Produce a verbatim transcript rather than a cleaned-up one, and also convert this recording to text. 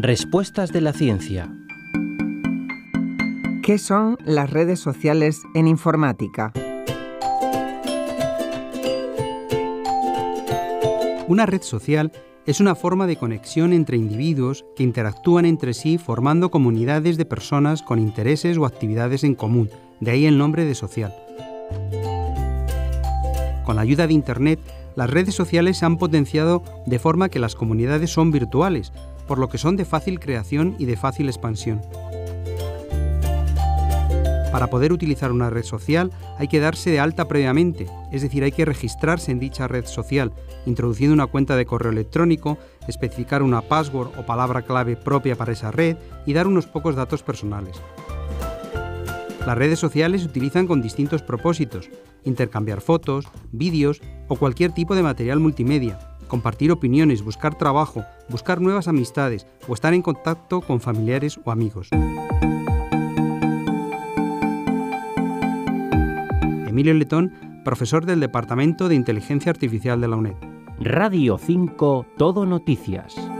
Respuestas de la ciencia. ¿Qué son las redes sociales en informática? Una red social es una forma de conexión entre individuos que interactúan entre sí formando comunidades de personas con intereses o actividades en común, de ahí el nombre de social. Con la ayuda de Internet, las redes sociales se han potenciado de forma que las comunidades son virtuales, por lo que son de fácil creación y de fácil expansión. Para poder utilizar una red social hay que darse de alta previamente, es decir, hay que registrarse en dicha red social, introduciendo una cuenta de correo electrónico, especificar una password o palabra clave propia para esa red y dar unos pocos datos personales. Las redes sociales se utilizan con distintos propósitos: intercambiar fotos, vídeos o cualquier tipo de material multimedia, compartir opiniones, buscar trabajo, buscar nuevas amistades o estar en contacto con familiares o amigos. Emilio Letón, profesor del Departamento de Inteligencia Artificial de la UNED. Radio cinco, Todo Noticias.